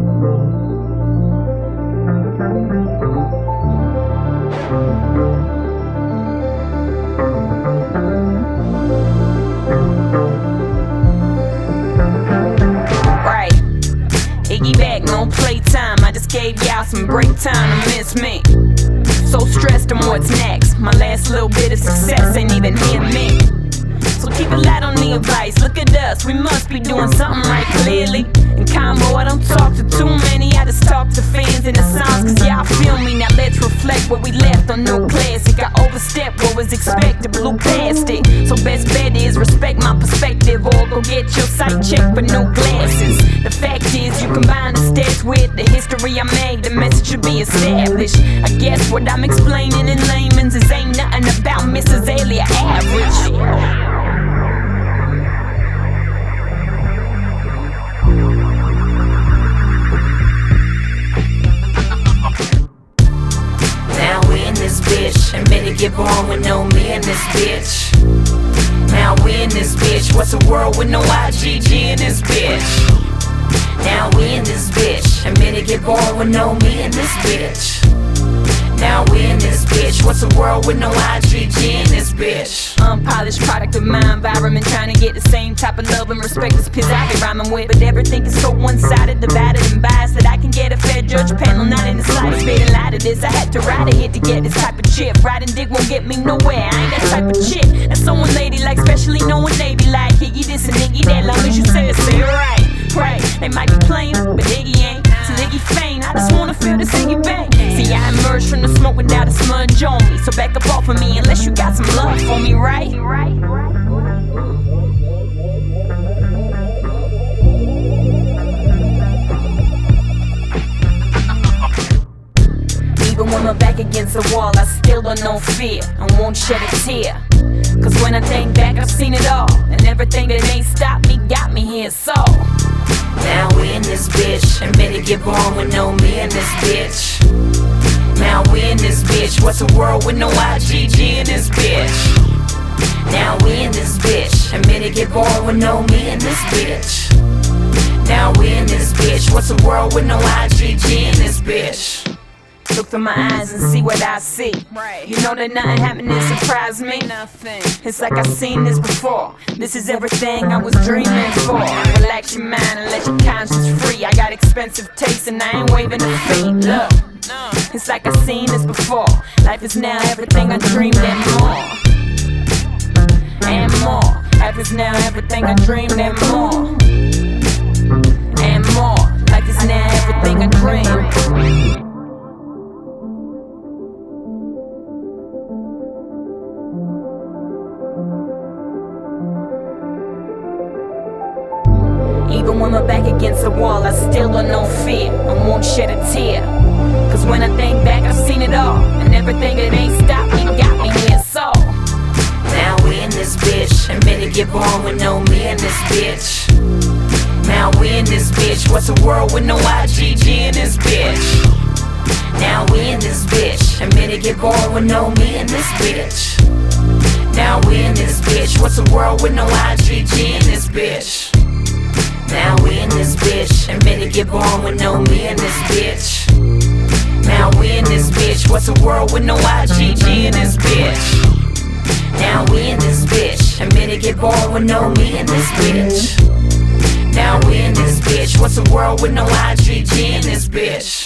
Right, Iggy back, no playtime. I just gave y'all some break time to miss me. So stressed on what's next. My last little bit of success ain't even hit me. So keep it light on the advice. Look at us, we must be doing something right clearly. In combo, I don't talk to too many. I just talk to fans in the songs, cause y'all feel me. Now let's reflect what we left on no classic. I overstepped what was expected, blew past it. So best bet is respect my perspective, or go get your sight checked for no glasses. The fact is, you combine the stats with the history I made, the message should be established. I guess what I'm explaining in layman's is ain't nothing about Mrs. Azalea average. Admit it, get born with no me in this bitch. Now we in this bitch. What's a world with no IGG in this bitch? Now we in this bitch. Admit it, get born with no me in this bitch. Now we in this bitch. What's a world with no IGG in this bitch? Unpolished product of my environment, trying to get the same type of love and respect as piss I be rhyming with. But everything is so one-sided, divided and biased, that I can get a fair judge panel, not in the slightest bit in light of this. I had to ride a hit to get this type of chip. Ride and dig won't get me nowhere, I ain't that type of chick. That's someone ladylike, especially knowing they be like Iggy this and Iggy that. Long as you say it, say it right. Right, they might be playing, but Iggy ain't. Till Iggy faint, I just wanna feel this Iggy bang. See, I emerged from the smoke without a smudge on me. So back up off of me unless you got some love for me, right? Even when my back against the wall, I still don't know fear and won't shed a tear. Cause when I think back, I've seen it all, and everything that ain't stopped me got me here, so now we in this bitch. Admit it, get born with no me in this bitch. Now we in this bitch. What's a world with no IGG in this bitch? Now we in this bitch. Admit it, get born with no me in this bitch. Now we in this bitch. What's a world with no IGG in this bitch? Look through my eyes and see what I see. You know that nothing happened to surprise me. It's like I've seen this before. This is everything I was dreaming for. Relax your mind and let your conscience free. I got expensive taste and I ain't waving a fee. Look, it's like I've seen this before. Life is now everything I dreamed and more. And more. Life is now everything I dreamed and more. And more. Life is now everything I dreamed. Even when my back against the wall, I still don't know fear and won't shed a tear. Cause when I think back, I've seen it all, and everything that ain't stopped me got me here, so now we in this bitch. Admit it, get born with no me in this bitch. Now we in this bitch. What's a world with no IGG in this bitch? Now we in this bitch. Admit it, get born with no me in this bitch. Now we in this bitch. What's a world with no IGG in this bitch? Now we in this bitch. Admit it, get born with no me in this bitch. Now we in this bitch. What's a world with no IGG in this bitch? Now we in this bitch. Admit it, get born with no me in this bitch. Now we in this bitch. What's a world with no IGG in this bitch?